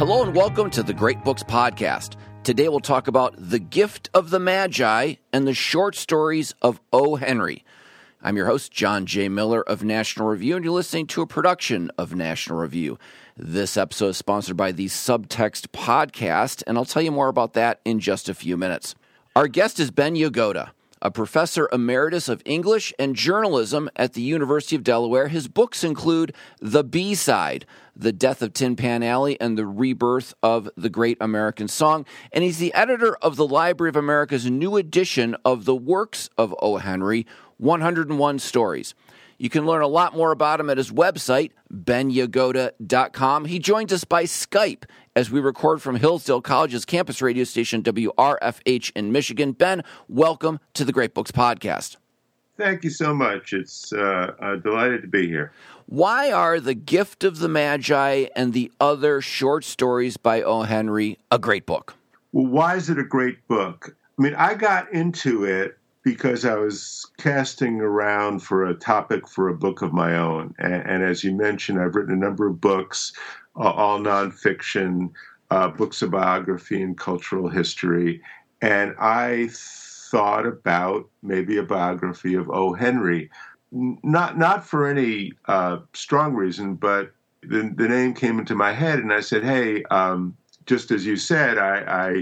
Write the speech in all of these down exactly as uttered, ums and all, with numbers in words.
Hello and welcome to the Great Books Podcast. Today we'll talk about The Gift of the Magi and the short stories of O. Henry. I'm your host, John J. Miller of National Review, and you're listening to a production of National Review. This episode is sponsored by the Subtext Podcast, and I'll tell you more about that in just a few minutes. Our guest is Ben Yagoda, a professor emeritus of English and journalism at the University of Delaware. His books include The B-Side, The Death of Tin Pan Alley, and the Rebirth of the Great American Song. And he's the editor of the Library of America's new edition of the works of O. Henry, one hundred one Stories. You can learn a lot more about him at his website, ben yagoda dot com. He joins us by Skype as we record from Hillsdale College's campus radio station, W R F H in Michigan. Ben, welcome to the Great Books Podcast. Thank you so much. It's uh, uh, delighted to be here. Why are The Gift of the Magi and the other short stories by O. Henry a great book? Well, why is it a great book? I mean, I got into it because I was casting around for a topic for a book of my own. And, and as you mentioned, I've written a number of books, uh, all nonfiction, uh, books of biography and cultural history. And I thought about maybe a biography of O. Henry, not not for any uh, strong reason, but the, the name came into my head, and I said, hey, um, just as you said, I, I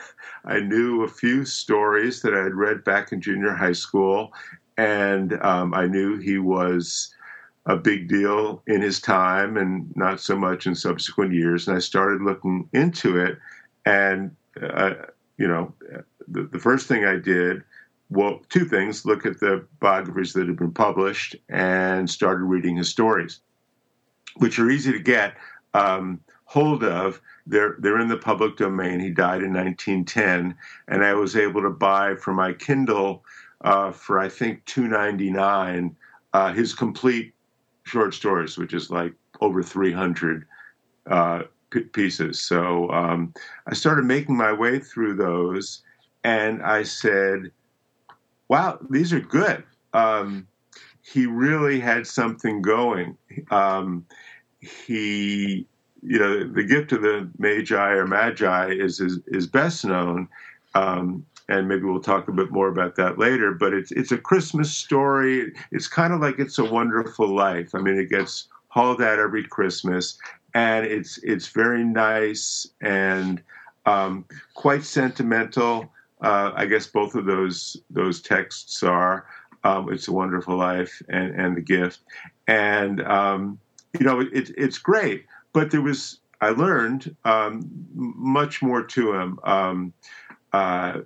I knew a few stories that I had read back in junior high school, and um, I knew he was a big deal in his time and not so much in subsequent years. And I started looking into it, and, uh, you know, the, the first thing I did, well, two things, look at the biographies that had been published and started reading his stories, which are easy to get um, hold of. They're, they're in the public domain. He died in nineteen ten, and I was able to buy for my Kindle uh, for, I think, two ninety-nine, uh, his complete short stories, which is like over three hundred uh, p- pieces. So um, I started making my way through those, and I said, wow, these are good. Um, he really had something going. Um, he... You know, The Gift of the Magi or Magi is is, is best known, um, and maybe we'll talk a bit more about that later. But it's it's a Christmas story. It's kind of like It's a Wonderful Life. I mean, it gets hauled out every Christmas, and it's it's very nice and um, quite sentimental. Uh, I guess both of those those texts are um, It's a Wonderful Life and, and The Gift, and um, you know, it, it's great. But there was, I learned um, much more to him. Um, uh,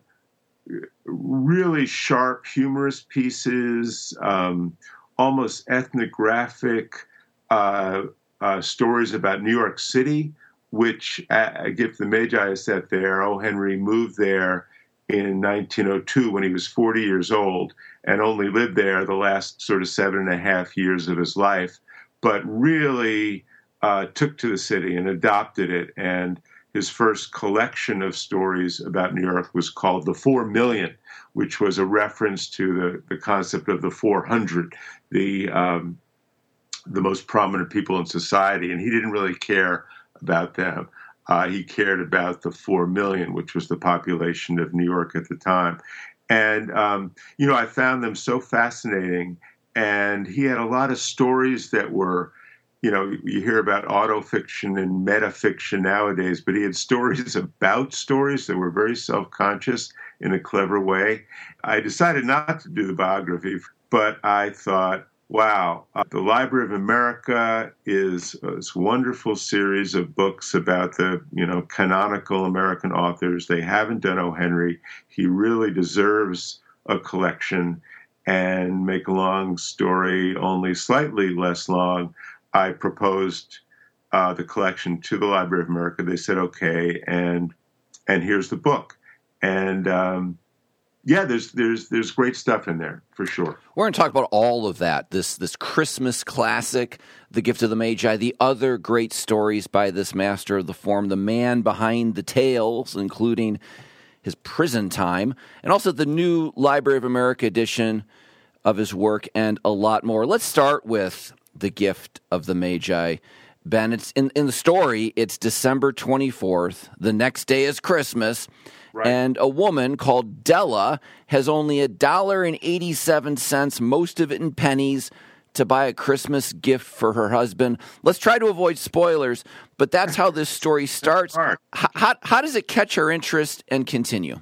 really sharp, humorous pieces, um, almost ethnographic uh, uh, stories about New York City, which uh, Gift of the Magi is set there. O. Henry moved there in nineteen oh two when he was forty years old and only lived there the last sort of seven and a half years of his life, but really Uh, took to the city and adopted it. And his first collection of stories about New York was called The Four Million, which was a reference to the, the concept of the four hundred, the um, the most prominent people in society. And he didn't really care about them. Uh, he cared about the four million, which was the population of New York at the time. And, um, you know, I found them so fascinating. And he had a lot of stories that were, you know, you hear about autofiction and metafiction nowadays, but he had stories about stories that were very self-conscious in a clever way. I decided not to do the biography, but I thought, wow, uh, the Library of America is this wonderful series of books about the, you know, canonical American authors. They haven't done O. Henry. He really deserves a collection. And make a long story only slightly less long, I proposed uh, the collection to the Library of America. They said, okay, and and here's the book. And um, yeah, there's there's there's great stuff in there for sure. We're going to talk about all of that. This this Christmas classic, The Gift of the Magi, the other great stories by this master of the form, the man behind the tales, including his prison time, and also the new Library of America edition of his work, and a lot more. Let's start with The Gift of the Magi. Ben. It's in, in the story, it's December twenty-fourth. The next day is Christmas. Right. And a woman called Della has only a dollar and eighty-seven cents, most of it in pennies, to buy a Christmas gift for her husband. Let's try to avoid spoilers, but that's how this story starts. How, how, how does it catch her interest and continue?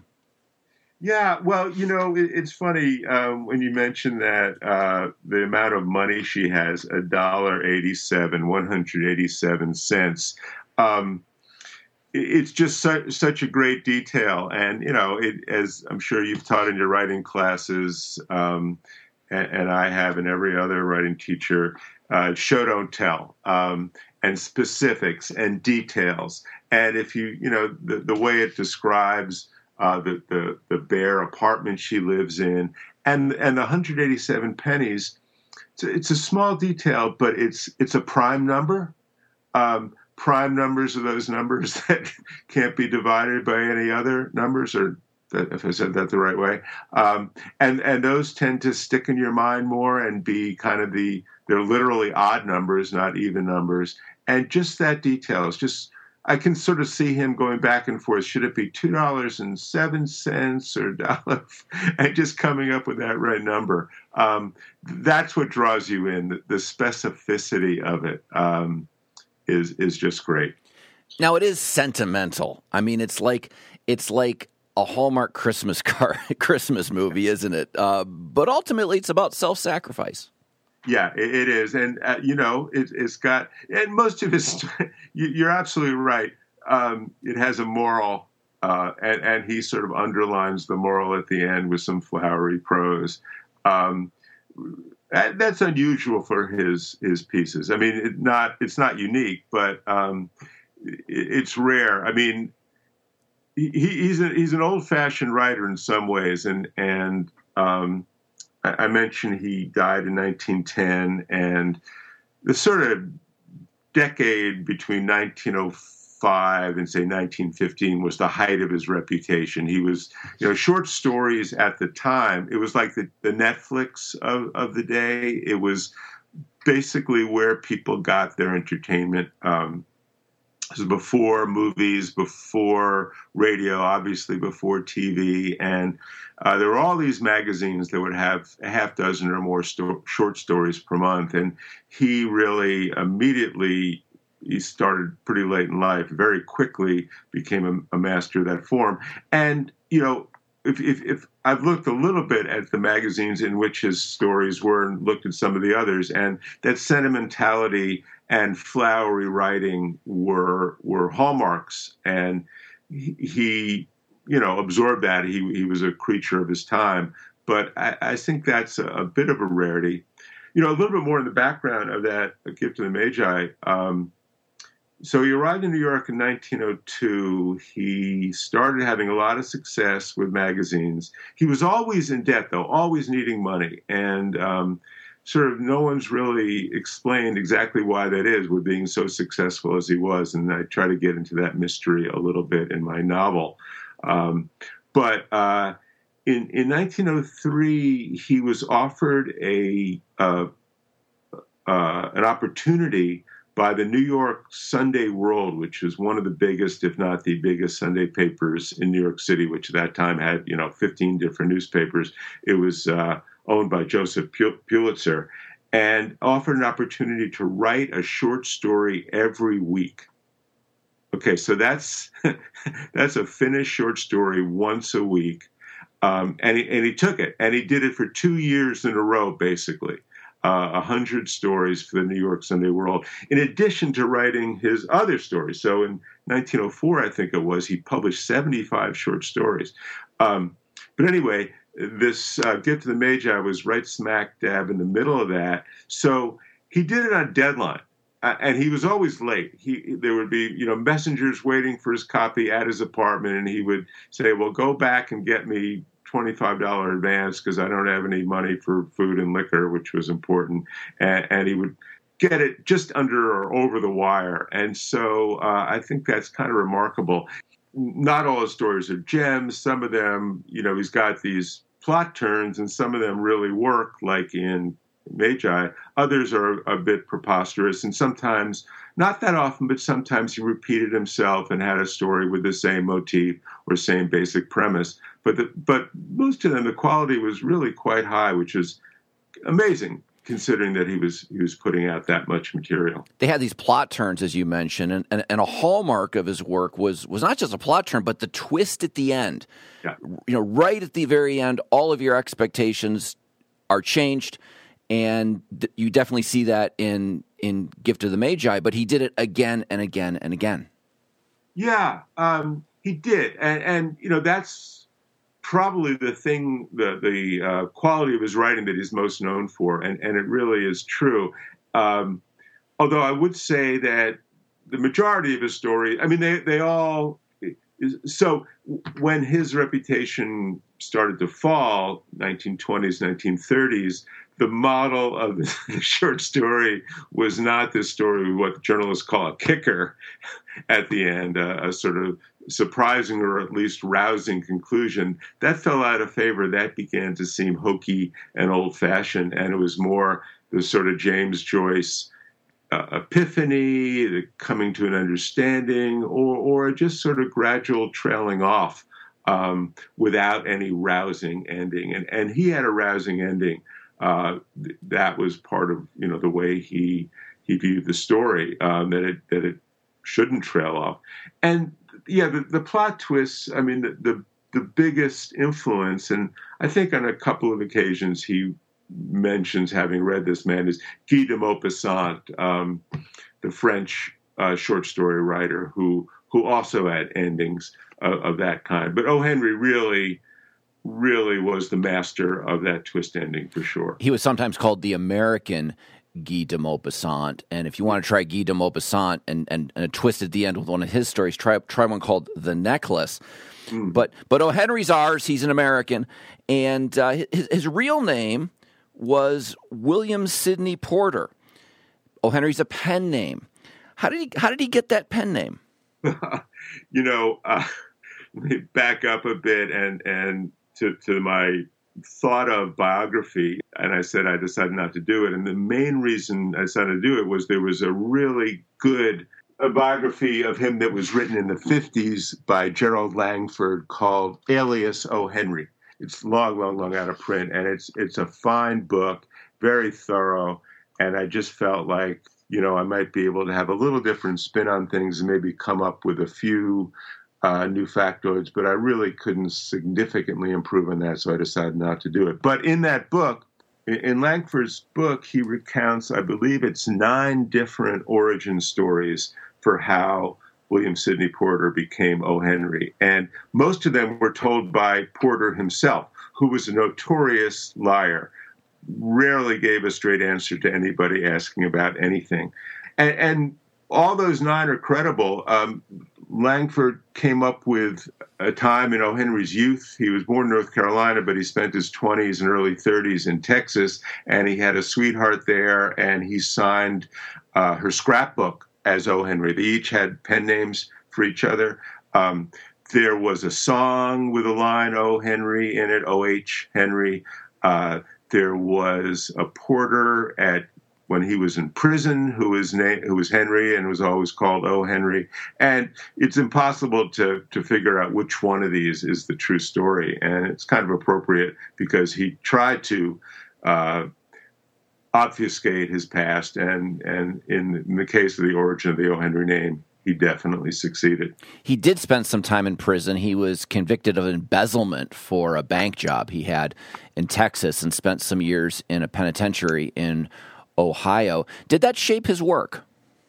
Yeah, well, you know, it, it's funny um, when you mention that uh, the amount of money she has, a dollar eighty-seven, one hundred eighty-seven cents. Um, it, it's just su- such a great detail, and you know, it, as I'm sure you've taught in your writing classes, um, and, and I have, and every other writing teacher, uh, show don't tell, um, and specifics and details, and if you, you know, the, the way it describes. Uh, the, the the bare apartment she lives in, and and the one hundred eighty-seven pennies. It's a, it's a small detail, but it's it's a prime number. Um, prime numbers are those numbers that can't be divided by any other numbers, or that, if I said that the right way. Um, and and those tend to stick in your mind more and be kind of the they're literally odd numbers, not even numbers. And just that detail is just. I can sort of see him going back and forth. Should it be two dollars and seven cents or dollar? And just coming up with that right number. Um, that's what draws you in. The, the specificity of it um, is is just great. Now it is sentimental. I mean, it's like it's like a Hallmark Christmas car Christmas movie, isn't it? Uh, but ultimately, it's about self-sacrifice. Yeah, it, it is. And, uh, you know, it, it's got, and most of his, you, you're absolutely right. Um, it has a moral, uh, and, and he sort of underlines the moral at the end with some flowery prose. Um, that, that's unusual for his his pieces. I mean, it not it's not unique, but um, it, it's rare. I mean, he, he's a, he's an old-fashioned writer in some ways, and, and um I mentioned he died in nineteen ten, and the sort of decade between nineteen oh five and, say, nineteen fifteen was the height of his reputation. He was, you know, short stories at the time. It was like the, the Netflix of, of the day. It was basically where people got their entertainment. Um, this was before movies, before radio, obviously before T V, and uh, there were all these magazines that would have a half dozen or more sto- short stories per month, and he really immediately, he started pretty late in life, very quickly became a, a master of that form. And, you know, if, if, if I've looked a little bit at the magazines in which his stories were and looked at some of the others, and that sentimentality and flowery writing were were hallmarks, and he, he you know, absorbed that. He he was a creature of his time, but I, I think that's a, a bit of a rarity. You know, a little bit more in the background of that A Gift of the Magi. Um, so he arrived in New York in nineteen oh two. He started having a lot of success with magazines. He was always in debt, though, always needing money, and um, sort of no one's really explained exactly why that is with being so successful as he was. And I try to get into that mystery a little bit in my novel. Um, but uh, in, in nineteen oh three, he was offered a uh, uh, an opportunity by the New York Sunday World, which is one of the biggest, if not the biggest, Sunday papers in New York City, which at that time had, you know, fifteen different newspapers. It was uh, owned by Joseph Pulitzer, and offered an opportunity to write a short story every week. Okay, so that's that's a finished short story once a week, um, and he and he took it, and he did it for two years in a row, basically, uh, a hundred stories for the New York Sunday World, in addition to writing his other stories. So in nineteen oh four, I think it was, he published seventy-five short stories. Um, but anyway, this uh, Gift of the Magi was right smack dab in the middle of that, so he did it on deadline. Uh, and he was always late. He there would be, you know, messengers waiting for his copy at his apartment, and he would say, "Well, go back and get me twenty-five dollars advance because I don't have any money for food and liquor," which was important. And, and he would get it just under or over the wire. And so uh, I think that's kind of remarkable. Not all his stories are gems. Some of them, you know, he's got these plot turns, and some of them really work, like in Magi. Others are a bit preposterous, and sometimes not that often, but sometimes he repeated himself and had a story with the same motif or same basic premise. But the, but most of them, the quality was really quite high, which is amazing, considering that he was he was putting out that much material. They had these plot turns, as you mentioned, and, and, and a hallmark of his work was was not just a plot turn, but the twist at the end. Yeah. You know, right at the very end, all of your expectations are changed, and th- you definitely see that in in Gift of the Magi. But he did it again and again and again. Yeah, um, he did, and and you know that's probably the thing, the the uh, quality of his writing that he's most known for, and, and it really is true. Um, although I would say that the majority of his stories, I mean, they, they all, so when his reputation started to fall, nineteen twenties, nineteen thirties, the model of the short story was not this story with what journalists call a kicker at the end, a, a sort of surprising or at least rousing conclusion. That fell out of favor. That began to seem hokey and old-fashioned, and it was more the sort of James Joyce uh, epiphany, the coming to an understanding, or, or just sort of gradual trailing off um, without any rousing ending. And, and he had a rousing ending. Uh, th- that was part of, you know, the way he he viewed the story, um, that it that it shouldn't trail off. And yeah, the, the plot twists, I mean, the, the the biggest influence, and I think on a couple of occasions he mentions having read this man, is Guy de Maupassant, um, the French uh, short story writer who who also had endings of, of that kind. But O. Henry really, really was the master of that twist ending for sure. He was sometimes called the American Guy de Maupassant, and if you want to try Guy de Maupassant and, and, and a twist at the end with one of his stories, try try one called The Necklace. Mm. But but O. Henry's ours. He's an American, and uh, his, his real name was William Sidney Porter. O. Henry's a pen name. How did he how did he get that pen name? you know, uh, let me back up a bit and and to to my thought of biography, and I said I decided not to do it. And the main reason I decided to do it was there was a really good a biography of him that was written in the fifties by Gerald Langford called Alias O. Henry. It's long, long, long out of print, and it's it's a fine book, very thorough, and I just felt like, you know, I might be able to have a little different spin on things and maybe come up with a few Uh, new factoids, but I really couldn't significantly improve on that, so I decided not to do it. But in that book, in Langford's book, he recounts, I believe it's nine different origin stories for how William Sidney Porter became O. Henry. And most of them were told by Porter himself, who was a notorious liar, rarely gave a straight answer to anybody asking about anything. And, and all those nine are credible. Um, Langford came up with a time in O. Henry's youth. He was born in North Carolina, but he spent his twenties and early thirties in Texas, and he had a sweetheart there, and he signed uh, her scrapbook as O. Henry. They each had pen names for each other. Um, there was a song with a line O. Henry in it, O H. Henry. Uh, there was a porter at when he was in prison, who was na- who was Henry and was always called O. Henry. And it's impossible to to figure out which one of these is the true story. And it's kind of appropriate because he tried to uh, obfuscate his past. And, and in, in the case of the origin of the O. Henry name, he definitely succeeded. He did spend some time in prison. He was convicted of embezzlement for a bank job he had in Texas and spent some years in a penitentiary in Ohio. Did that shape his work?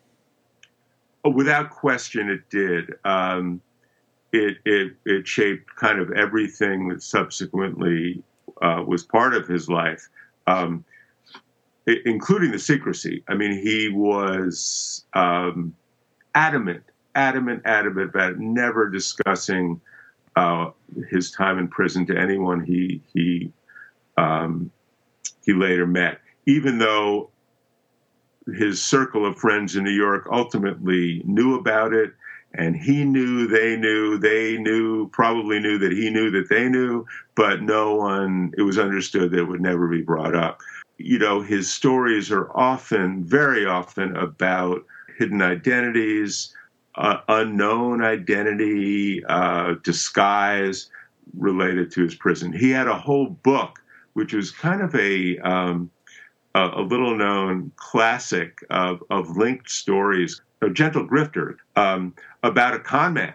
Oh, without question, it did. Um, it, it it shaped kind of everything that subsequently uh, was part of his life, um, it, including the secrecy. I mean, he was um, adamant, adamant, adamant about never discussing uh, his time in prison to anyone he he um, he later met, even though his circle of friends in New York ultimately knew about it, and he knew, they knew, they knew, probably knew that he knew that they knew, but no one, it was understood that it would never be brought up. You know, his stories are often, very often, about hidden identities, uh, unknown identity, uh, disguise related to his prison. He had a whole book, which was kind of a um, a, a little-known classic of, of linked stories, A Gentle Grifter, um, about a con man.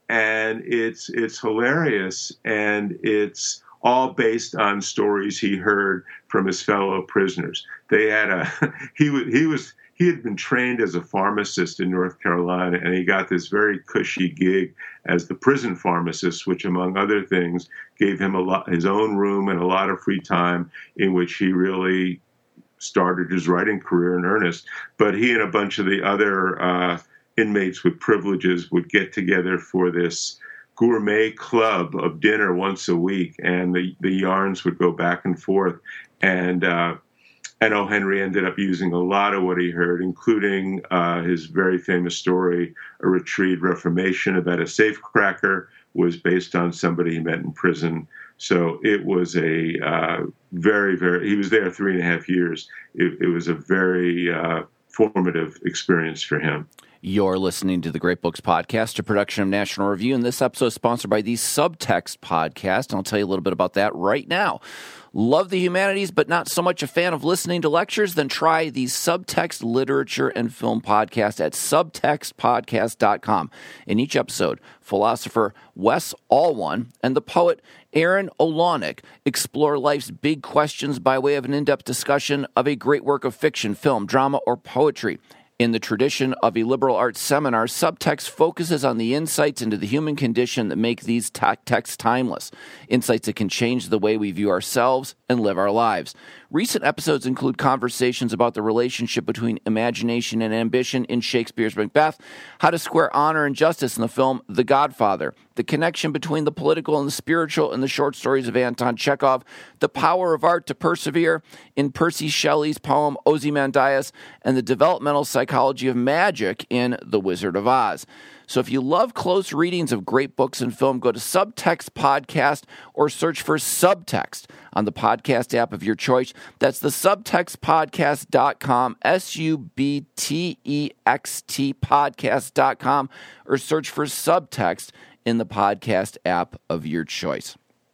And it's it's hilarious, and it's all based on stories he heard from his fellow prisoners. They had a he was he was he had been trained as a pharmacist in North Carolina, and he got this very cushy gig as the prison pharmacist, which, among other things, gave him a lot, his own room and a lot of free time in which he really started his writing career in earnest. But he and a bunch of the other uh, inmates with privileges would get together for this gourmet club of dinner once a week, and the, the yarns would go back and forth. And uh, and O. Henry ended up using a lot of what he heard, including uh, his very famous story, A Retrieved Reformation, about a safecracker, was based on somebody he met in prison. So it was a uh, very, very, he was there three and a half years. It, it was a very uh, formative experience for him. You're listening to the Great Books Podcast, a production of National Review, and this episode is sponsored by the Subtext Podcast, and I'll tell you a little bit about that right now. Love the humanities, but not so much a fan of listening to lectures? Then try the Subtext Literature and Film Podcast at subtext podcast dot com. In each episode, philosopher Wes Alwan and the poet Aaron Olonick explore life's big questions by way of an in-depth discussion of a great work of fiction, film, drama, or poetry. In the tradition of a liberal arts seminar, Subtext focuses on the insights into the human condition that make these t- texts timeless, insights that can change the way we view ourselves and live our lives. Recent episodes include conversations about the relationship between imagination and ambition in Shakespeare's Macbeth, how to square honor and justice in the film The Godfather, the connection between the political and the spiritual in the short stories of Anton Chekhov, the power of art to persevere in Percy Shelley's poem Ozymandias, and the developmental psychology of magic in The Wizard of Oz. So if you love close readings of great books and film, go to Subtext Podcast or search for Subtext on the podcast app of your choice. That's the subtext podcast dot com, S U B T E X T podcast dot com, or search for Subtext in the podcast app of your choice.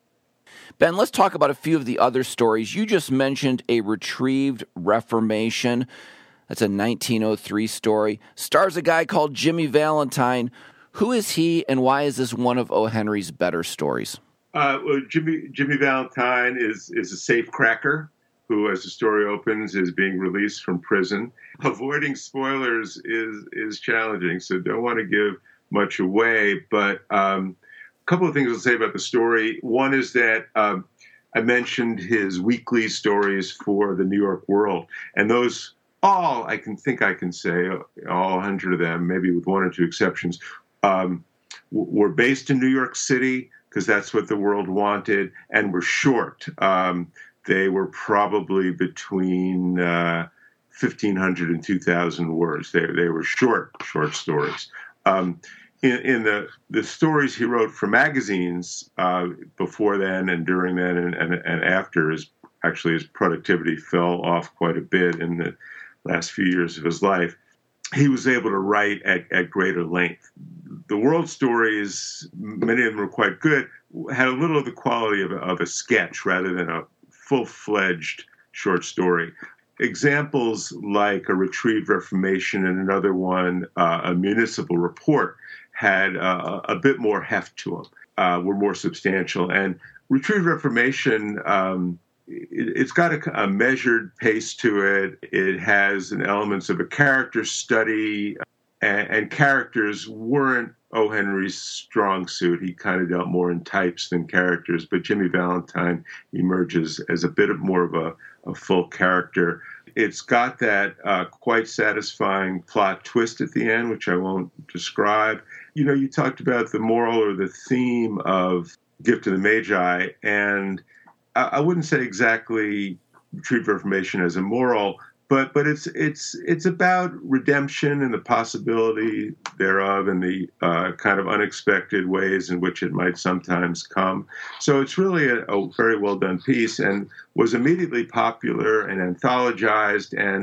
Ben, let's talk about a few of the other stories. You just mentioned A Retrieved Reformation. That's a nineteen oh three story. Stars a guy called Jimmy Valentine. Who is he, and why is this one of O. Henry's better stories? Uh, well, Jimmy Jimmy Valentine is is a safecracker who, as the story opens, is being released from prison. Avoiding spoilers is is challenging, so don't want to give much away. But um, a couple of things I'll say about the story. One is that um, I mentioned his weekly stories for the New York World, and those all I can think I can say, all one hundred of them, maybe with one or two exceptions, um, were based in New York City because that's what the World wanted, and were short. Um, they were probably between uh, fifteen hundred and two thousand words. They, they were short, short stories. Um, in, in the, the stories he wrote for magazines uh, before then and during then and, and, and after, his, actually his productivity fell off quite a bit in the last few years of his life, he was able to write at, at greater length. The world stories, many of them were quite good, had a little of the quality of a, of a sketch rather than a full-fledged short story. Examples like A Retrieved Reformation and another one, uh, A Municipal Report, had uh, a bit more heft to them, uh, were more substantial. And Retrieved Reformation, um, it's got a, a measured pace to it. It has an elements of a character study, and, and characters weren't O. Henry's strong suit. He kind of dealt more in types than characters, but Jimmy Valentine emerges as a bit of more of a, a full character. It's got that uh, quite satisfying plot twist at the end, which I won't describe. You know, you talked about the moral or the theme of Gift of the Magi, and I wouldn't say exactly Retrieved Reformation as a moral, but but it's it's it's about redemption and the possibility thereof and the uh, kind of unexpected ways in which it might sometimes come. So it's really a, a very well done piece and was immediately popular and anthologized. And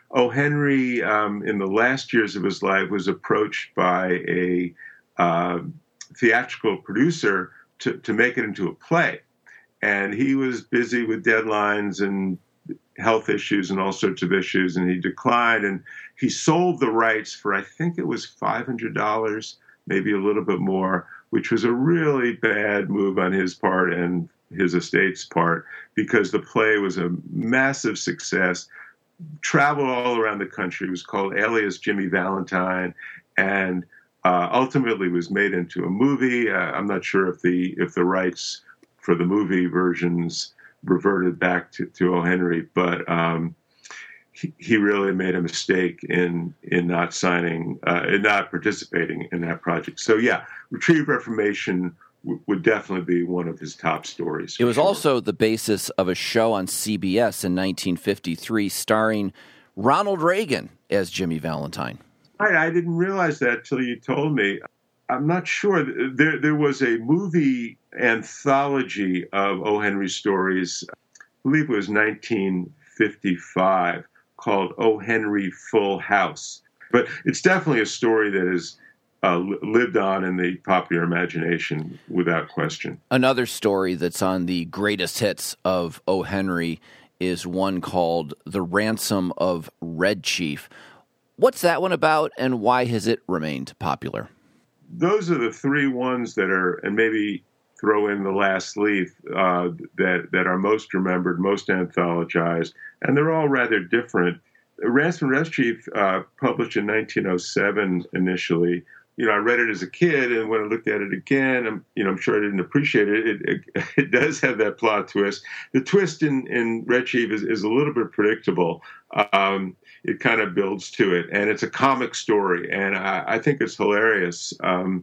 O. Henry, um, in the last years of his life, was approached by a uh, theatrical producer to, to make it into a play. And he was busy with deadlines and health issues and all sorts of issues, and he declined. And he sold the rights for, I think it was five hundred dollars, maybe a little bit more, which was a really bad move on his part and his estate's part, because the play was a massive success, traveled all around the country. It was called Alias Jimmy Valentine, and uh, ultimately was made into a movie. Uh, I'm not sure if the if the rights for the movie versions reverted back to, to O. Henry, but um, he, he really made a mistake in in not signing, uh, in not participating in that project. So yeah, Retrieve Reformation w- would definitely be one of his top stories. It was sure. also the basis of a show on C B S in nineteen fifty-three starring Ronald Reagan as Jimmy Valentine. I, I didn't realize that till you told me. I'm not sure. There there was a movie anthology of O. Henry stories, I believe it was nineteen fifty-five, called O. Henry Full House. But it's definitely a story that has uh, lived on in the popular imagination without question. Another story that's on the greatest hits of O. Henry is one called The Ransom of Red Chief. What's that one about, and why has it remained popular? Those are the three ones that are, and maybe throw in The Last Leaf, uh, that that are most remembered, most anthologized, and they're all rather different. Ransom of Red Chief, uh, published in nineteen oh seven initially. You know, I read it as a kid, and when I looked at it again, I'm, you know, I'm sure I didn't appreciate it. It, it, it does have that plot twist. The twist in, in Red Chief is, is a little bit predictable. Um, it kind of builds to it, and it's a comic story, and I, I think it's hilarious. Um,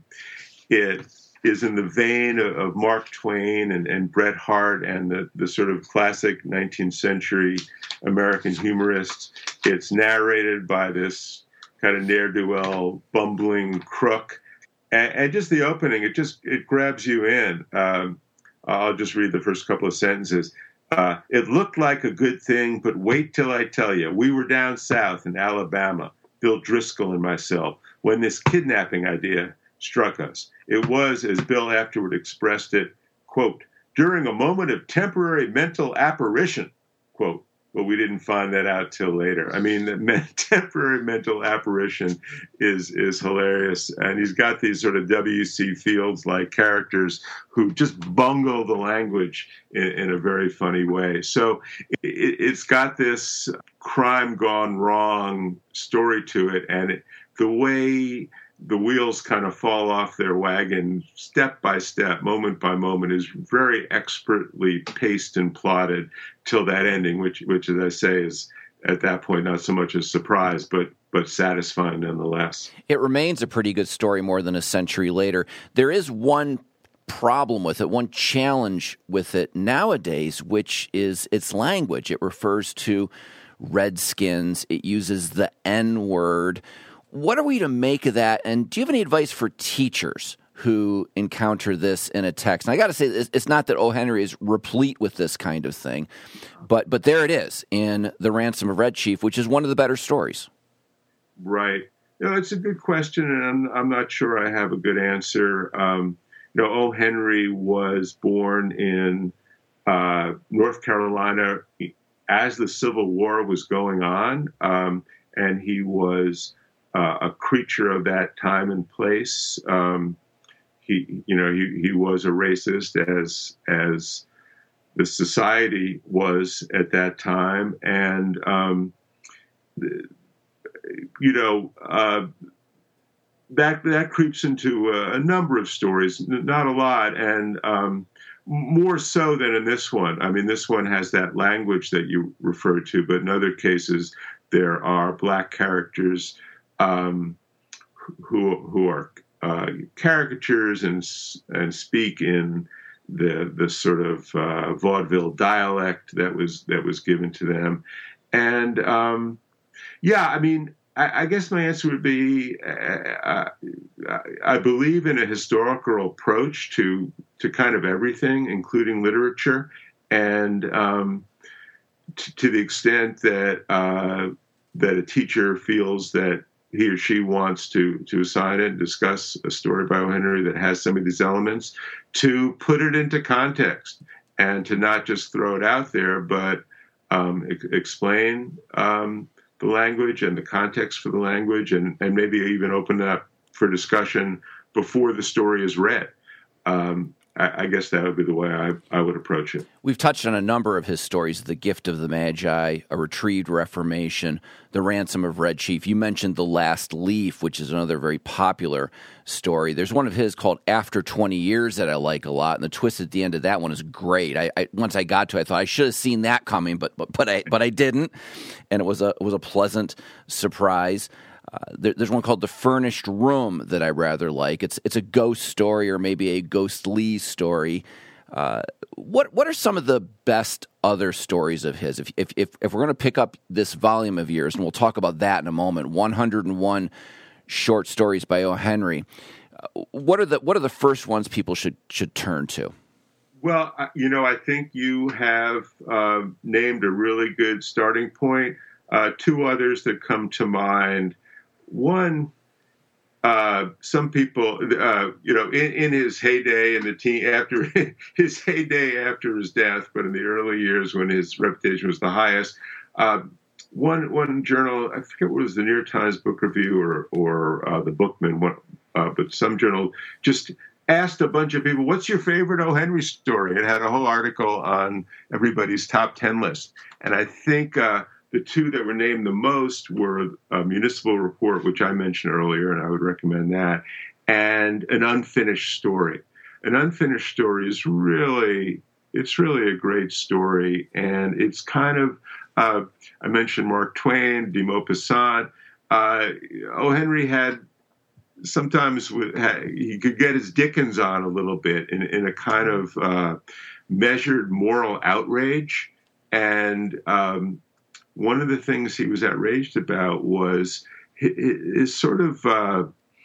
it is in the vein of, of Mark Twain and, and Bret Hart and the, the sort of classic nineteenth century American humorists. It's narrated by this kind of ne'er-do-well, bumbling crook. And, and just the opening, it just it grabs you in. Um, I'll just read the first couple of sentences. Uh, it looked like a good thing, but wait till I tell you. We were down south in Alabama, Bill Driscoll and myself, when this kidnapping idea struck us. It was, as Bill afterward expressed it, quote, during a moment of temporary mental apparition, quote. But we didn't find that out till later. I mean, the temporary mental apparition is is hilarious. And he's got these sort of W C Fields-like characters who just bungle the language in, in a very funny way. So it, it's got this crime gone wrong story to it. And it, the way the wheels kind of fall off their wagon step by step, moment by moment, is very expertly paced and plotted till that ending, which, which, as I say, is at that point not so much a surprise, but but satisfying nonetheless. It remains a pretty good story more than a century later. There is one problem with it, one challenge with it nowadays, which is its language. It refers to Redskins. It uses the N-word. What are we to make of that? And do you have any advice for teachers who encounter this in a text? And I got to say, it's not that O. Henry is replete with this kind of thing, but but there it is in The Ransom of Red Chief, which is one of the better stories. Right. You know, it's a good question, and I'm, I'm not sure I have a good answer. Um, you know, O. Henry was born in uh, North Carolina as the Civil War was going on, um, and he was Uh, a creature of that time and place. Um, he, you know, he, he was a racist as as the society was at that time, and um, you know uh, that that creeps into a, a number of stories, not a lot, and um, more so than in this one. I mean, this one has that language that you referred to, but in other cases, there are black characters Um, who who are uh, caricatures and and speak in the the sort of uh, vaudeville dialect that was that was given to them, and um, yeah, I mean, I, I guess my answer would be uh, I believe in a historical approach to to kind of everything, including literature, and um, to, to the extent that Uh, that a teacher feels that he or she wants to to assign it and discuss a story by O. Henry that has some of these elements, to put it into context and to not just throw it out there, but um, e- explain um, the language and the context for the language, and, and maybe even open it up for discussion before the story is read. Um, I, I guess that would be the way I, I would approach it. We've touched on a number of his stories: The Gift of the Magi, A Retrieved Reformation, The Ransom of Red Chief. You mentioned The Last Leaf, which is another very popular story. There's one of his called After twenty years that I like a lot, and the twist at the end of that one is great. I, I once I got to it, I thought I should have seen that coming, but but but I but I didn't, and it was a it was a pleasant surprise. Uh, there, there's one called The Furnished Room that I rather like. It's it's a ghost story, or maybe a ghostly story. Uh, what what are some of the best other stories of his? If if if, if we're going to pick up this volume of yours, and we'll talk about that in a moment, one hundred one short stories by O. Henry. Uh, what are the what are the first ones people should should turn to? Well, you know, I think you have uh, named a really good starting point. Uh, two others that come to mind. One, uh, some people, uh, you know, in, in his heyday in the teen, after his heyday after his death, but in the early years when his reputation was the highest, uh, one one journal, I forget what it was, the New York Times Book Review or or uh, the Bookman, one, uh, but some journal just asked a bunch of people, "What's your favorite O. Henry story?" It had a whole article on everybody's top ten list, and I think. Uh, The two that were named the most were a Municipal Report, which I mentioned earlier, and I would recommend that, and An Unfinished Story. An Unfinished Story is really, it's really a great story, and it's kind of, uh, I mentioned Mark Twain, de Maupassant. Uh, O. Henry had sometimes, he could get his Dickens on a little bit in, in a kind of uh, measured moral outrage, and um, one of the things he was outraged about was his, his sort of uh,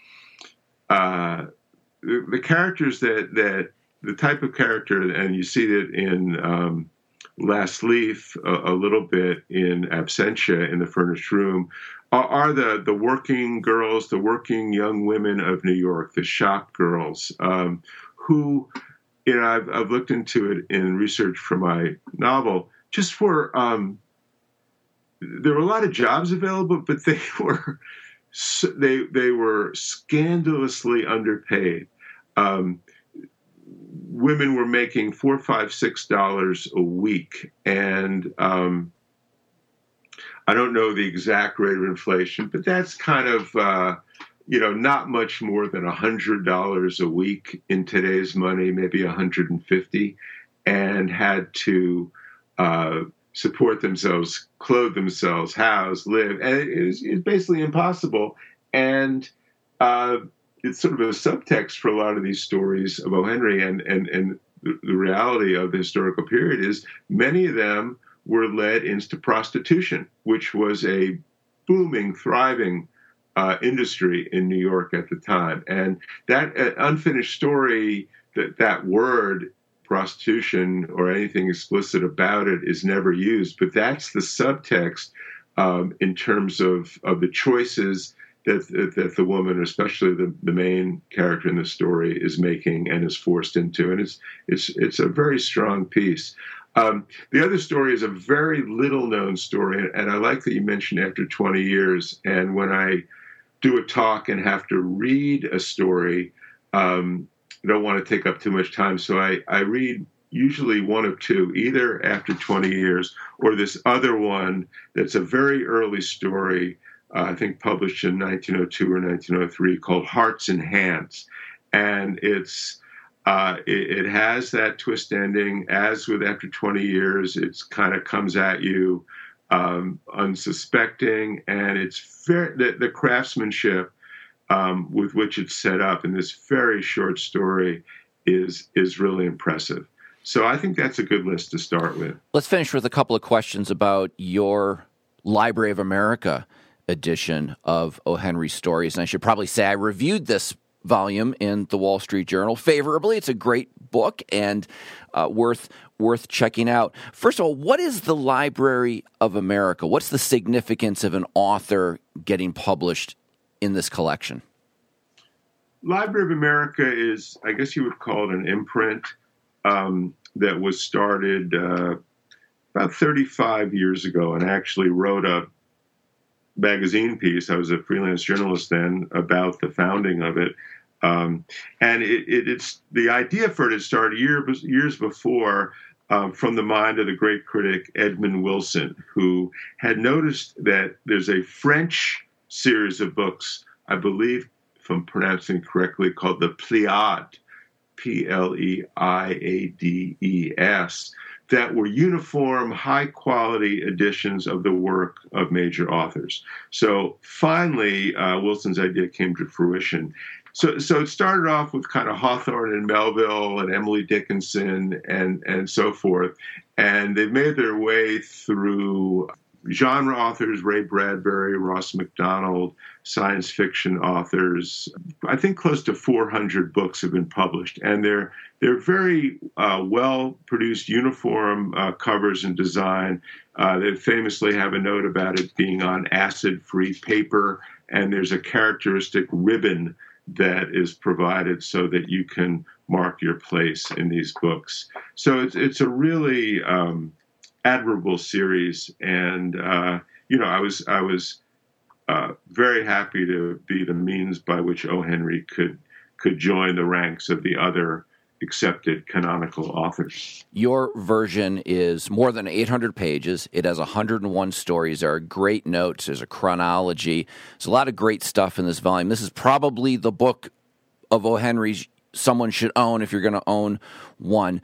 uh, the, the characters that that the type of character, and you see that in um, Last Leaf a, a little bit, in Absentia, in The Furnished Room, are, are the the working girls, the working young women of New York, the shop girls, um, who, you know, I've, I've looked into it in research for my novel, just for. Um, There were a lot of jobs available, but they were they they were scandalously underpaid. Um, women were making four, five, six dollars a week, and um, I don't know the exact rate of inflation, but that's kind of uh, you know not much more than a hundred dollars a week in today's money, maybe a hundred and fifty, and had to. Uh, support themselves, clothe themselves, house, live. And it was, it was basically impossible. And uh, it's sort of a subtext for a lot of these stories of O. Henry. And, and, and the, the reality of the historical period is many of them were led into prostitution, which was a booming, thriving uh, industry in New York at the time. And that uh, unfinished story, that, that word, prostitution or anything explicit about it, is never used. But that's the subtext um, in terms of, of the choices that, that the woman, especially the, the main character in the story, is making and is forced into. And it's it's it's a very strong piece. Um, the other story is a very little known story, and I like that you mentioned After twenty years. And when I do a talk and have to read a story, um, I don't want to take up too much time, so I, I read usually one of two, either After twenty years or this other one that's a very early story, uh, I think published in nineteen oh two or nineteen oh three, called Hearts and Hands. And it's uh, it, it has that twist ending. As with After twenty years, it's kind of comes at you um, unsuspecting, and it's very, the, the craftsmanship Um, with which it's set up in this very short story is is really impressive. So I think that's a good list to start with. Let's finish with a couple of questions about your Library of America edition of O. Henry stories. And I should probably say I reviewed this volume in the Wall Street Journal favorably. It's a great book and uh, worth worth checking out. First of all, what is the Library of America? What's the significance of an author getting published in this collection? Library of America is, I guess you would call it an imprint um, that was started uh, about thirty-five years ago, and I actually wrote a magazine piece. I was a freelance journalist then about the founding of it. Um, and it, it, it's the idea for it had started year, years before um, from the mind of the great critic Edmund Wilson, who had noticed that there's a French series of books, I believe, if I'm pronouncing correctly, called the Pléiades, P L E I A D E S, that were uniform, high-quality editions of the work of major authors. So finally, uh, Wilson's idea came to fruition. So, so it started off with kind of Hawthorne and Melville and Emily Dickinson and, and so forth. And they've made their way through genre authors, Ray Bradbury, Ross MacDonald, science fiction authors. I think close to four hundred books have been published. And they're they're very uh, well-produced, uniform uh, covers and design. Uh, they famously have a note about it being on acid-free paper. And there's a characteristic ribbon that is provided so that you can mark your place in these books. So it's it's a really um, admirable series, and uh, you know, I was I was uh, very happy to be the means by which O. Henry could could join the ranks of the other accepted canonical authors. Your version is more than eight hundred pages. It has one hundred one stories. There are great notes. There's a chronology. There's a lot of great stuff in this volume. This is probably the book of O. Henry's someone should own if you're going to own one.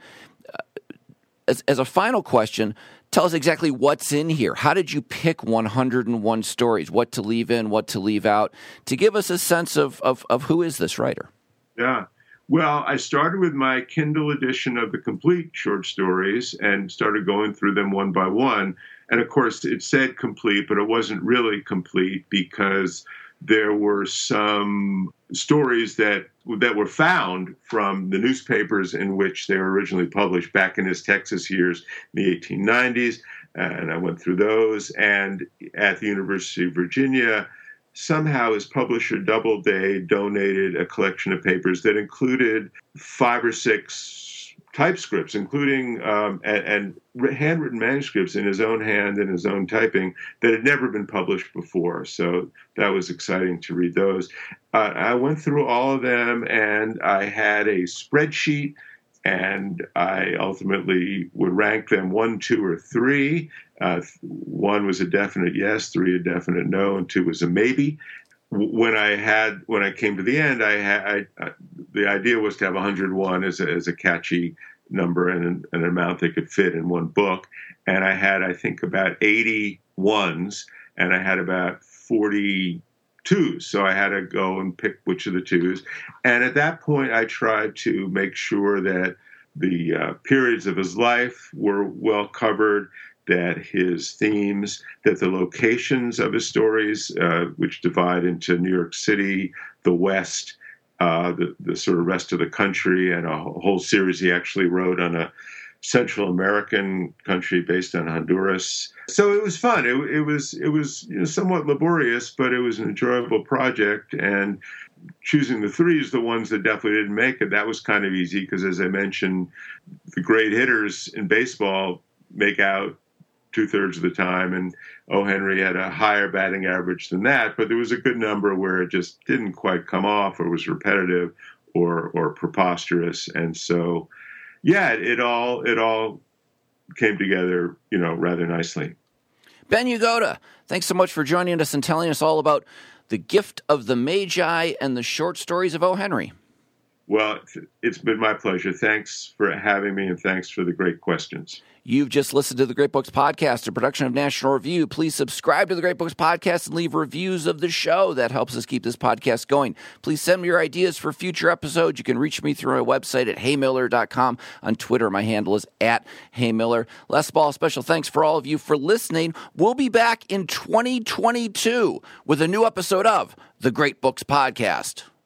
As, as a final question, tell us exactly what's in here. How did you pick one hundred one stories? What to leave in, what to leave out, to give us a sense of, of, of who is this writer? Yeah. Well, I started with my Kindle edition of the complete short stories and started going through them one by one. And of course, it said complete, but it wasn't really complete because there were some stories that that were found from the newspapers in which they were originally published back in his Texas years in the eighteen nineties. And I went through those. And at the University of Virginia, somehow his publisher Doubleday donated a collection of papers that included five or six typescripts, including um, and, and handwritten manuscripts in his own hand and his own typing that had never been published before. So that was exciting to read those. Uh, I went through all of them, and I had a spreadsheet, and I ultimately would rank them one, two, or three. Uh, one was a definite yes, three a definite no, and two was a maybe. When I had, when I came to the end, I had I, the idea was to have one hundred one as a, as a catchy number and an, an amount that could fit in one book. And I had, I think, about eighty ones, and I had about forty twos. So I had to go and pick which of the twos. And at that point, I tried to make sure that the uh, periods of his life were well covered, that his themes, that the locations of his stories, uh, which divide into New York City, the West, uh, the, the sort of rest of the country, and a whole series he actually wrote on a Central American country based on Honduras. So it was fun. It, it was it was you know, somewhat laborious, but it was an enjoyable project. And choosing the threes, the ones that definitely didn't make it, that was kind of easy because, as I mentioned, the great hitters in baseball make out two-thirds of the time, and O. Henry had a higher batting average than that, but there was a good number where it just didn't quite come off or was repetitive or or preposterous. And so, yeah, it, it all it all came together, you know, rather nicely. Ben Yagoda, thanks so much for joining us and telling us all about The Gift of the Magi and the short stories of O. Henry. Well, it's been my pleasure. Thanks for having me, and thanks for the great questions. You've just listened to the Great Books Podcast, a production of National Review. Please subscribe to the Great Books Podcast and leave reviews of the show. That helps us keep this podcast going. Please send me your ideas for future episodes. You can reach me through my website at hey miller dot com. On Twitter, my handle is at heymiller. Les Ball, special thanks for all of you for listening. We'll be back in twenty twenty-two with a new episode of the Great Books Podcast.